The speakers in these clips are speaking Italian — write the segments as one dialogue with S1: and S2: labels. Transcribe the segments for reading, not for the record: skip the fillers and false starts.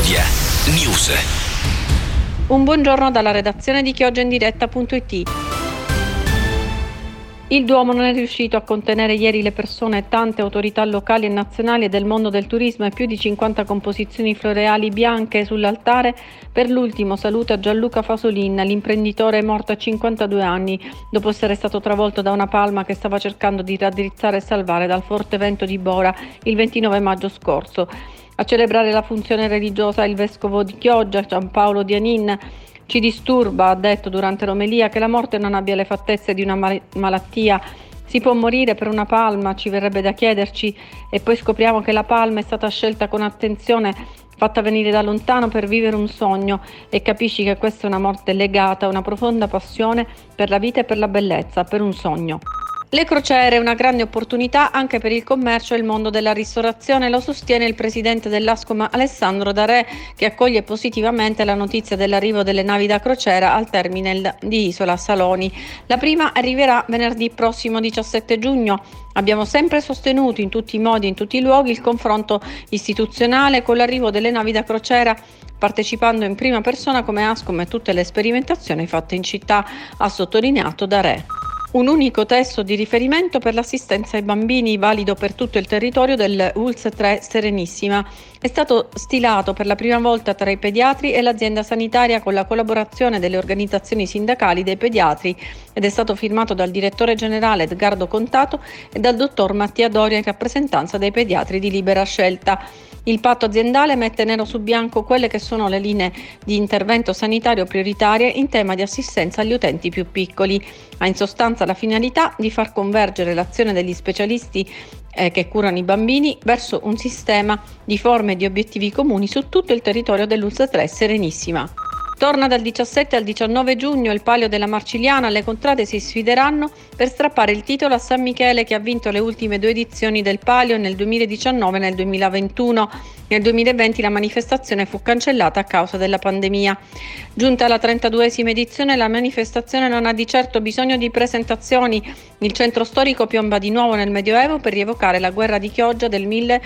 S1: Media News.
S2: Un buongiorno dalla redazione di chioggiaindiretta.it. Il Duomo non è riuscito a contenere ieri le persone. Tante autorità locali e nazionali e del mondo del turismo e più di 50 composizioni floreali bianche sull'altare per l'ultimo saluto a Gianluca Fasolin, l'imprenditore morto a 52 anni dopo essere stato travolto da una palma che stava cercando di raddrizzare e salvare dal forte vento di Bora il 29 maggio scorso. A celebrare la funzione religiosa il vescovo di Chioggia, Giampaolo Dianin. Ci disturba, ha detto durante l'omelia, che la morte non abbia le fattezze di una malattia. Si può morire per una palma, ci verrebbe da chiederci, e poi scopriamo che la palma è stata scelta con attenzione, fatta venire da lontano per vivere un sogno, e capisci che questa è una morte legata a una profonda passione per la vita e per la bellezza, per un sogno. Le crociere, una grande opportunità anche per il commercio e il mondo della ristorazione, lo sostiene il presidente dell'Ascom Alessandro Darè, che accoglie positivamente la notizia dell'arrivo delle navi da crociera al terminal di Isola Saloni. La prima arriverà venerdì prossimo 17 giugno. Abbiamo sempre sostenuto in tutti i modi e in tutti i luoghi il confronto istituzionale con l'arrivo delle navi da crociera, partecipando in prima persona come Ascom e tutte le sperimentazioni fatte in città, ha sottolineato Darè. Un unico testo di riferimento per l'assistenza ai bambini, valido per tutto il territorio del ULSS 3 Serenissima. È stato stilato per la prima volta tra i pediatri e l'azienda sanitaria con la collaborazione delle organizzazioni sindacali dei pediatri ed è stato firmato dal direttore generale Edgardo Contato e dal dottor Mattia Doria in rappresentanza dei pediatri di Libera Scelta. Il patto aziendale mette nero su bianco quelle che sono le linee di intervento sanitario prioritarie in tema di assistenza agli utenti più piccoli. Ha in sostanza la finalità di far convergere l'azione degli specialisti che curano i bambini verso un sistema di forme e di obiettivi comuni su tutto il territorio dell'ULSS 3 Serenissima. Torna dal 17 al 19 giugno il Palio della Marcigliana. Le contrade si sfideranno per strappare il titolo a San Michele, che ha vinto le ultime 2 edizioni del Palio nel 2019 e nel 2021. Nel 2020 la manifestazione fu cancellata a causa della pandemia. Giunta alla 32esima edizione, la manifestazione non ha di certo bisogno di presentazioni. Il centro storico piomba di nuovo nel Medioevo per rievocare la guerra di Chioggia del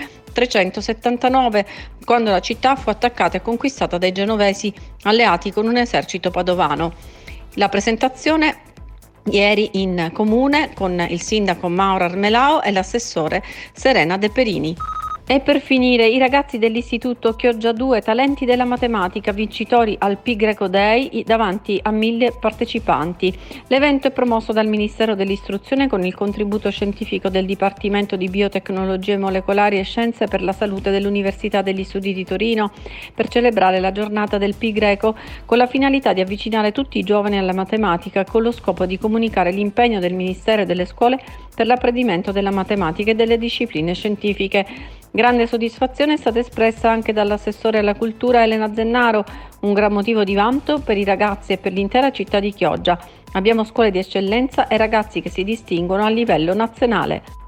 S2: 1379, quando la città fu attaccata e conquistata dai genovesi alleati con un esercito padovano. La presentazione ieri in comune con il sindaco Mauro Armelao e l'assessore Serena De Perini. E per finire, i ragazzi dell'Istituto Chioggia 2 Talenti della Matematica, vincitori al Pi Greco Day davanti a 1000 partecipanti. L'evento è promosso dal Ministero dell'Istruzione con il contributo scientifico del Dipartimento di Biotecnologie Molecolari e Scienze per la Salute dell'Università degli Studi di Torino, per celebrare la giornata del Pi Greco con la finalità di avvicinare tutti i giovani alla matematica, con lo scopo di comunicare l'impegno del Ministero e delle scuole per l'apprendimento della matematica e delle discipline scientifiche. Grande soddisfazione è stata espressa anche dall'assessore alla cultura Elena Zennaro, un gran motivo di vanto per i ragazzi e per l'intera città di Chioggia. Abbiamo scuole di eccellenza e ragazzi che si distinguono a livello nazionale.